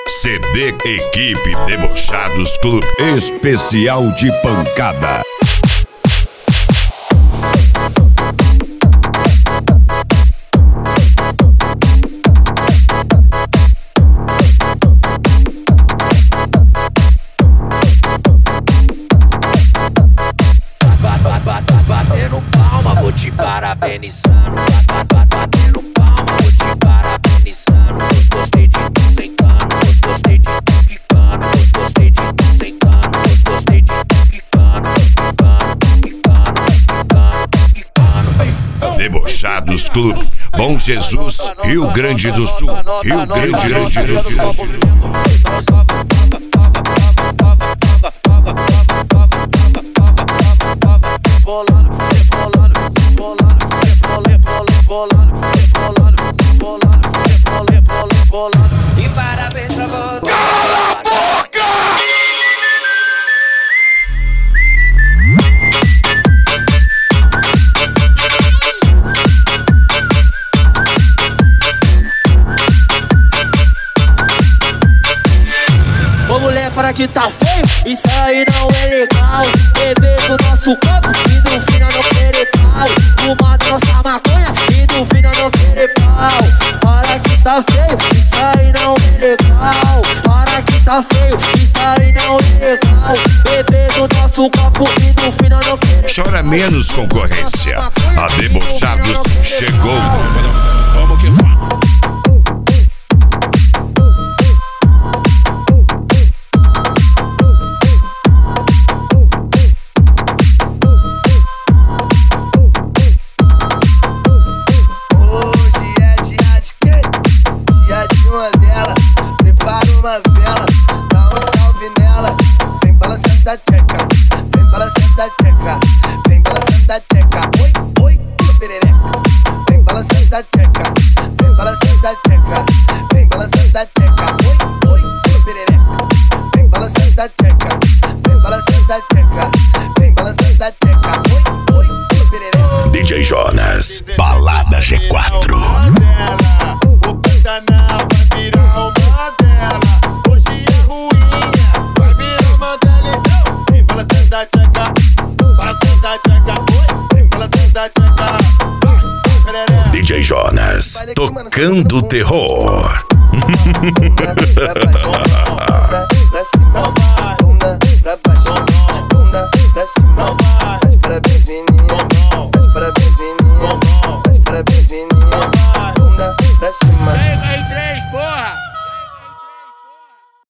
CD Equipe Debochados Clube. Especial de pancada. Batendo palma, vou te parabenizando. Batendo palma, vou te parabenizando. Gostei de tu sentando, gostei de tu quicando. Gostei de tu sentando, gostei de tu quicando. Quicando. Debochados Clube, Bom Jesus, Rio Grande do Sul. Rio Grande do Sul. E parabéns pra você. Cala a boca! Ô mulher, para que tá feio, isso aí não é legal. Beber do nosso corpo e no final não querer pau. Fumar da nossa maconha e no final não querer pau. Para que tá feio, isso aí não é legal. Para que tá feio, isso aí não é legal. Beber do nosso copo e no final não querer pau. Chora menos concorrência. A Debochados chegou. Vamos que vai. DJ Jonas, Balada G4. O Pantanal vai virar uma dela. Hoje é ruinha, vai virar uma dela. Então, vem pra Santa Tcheca, para Santa Tcheca. Vem pra Santa Tcheca. DJ Jonas, tocando terror.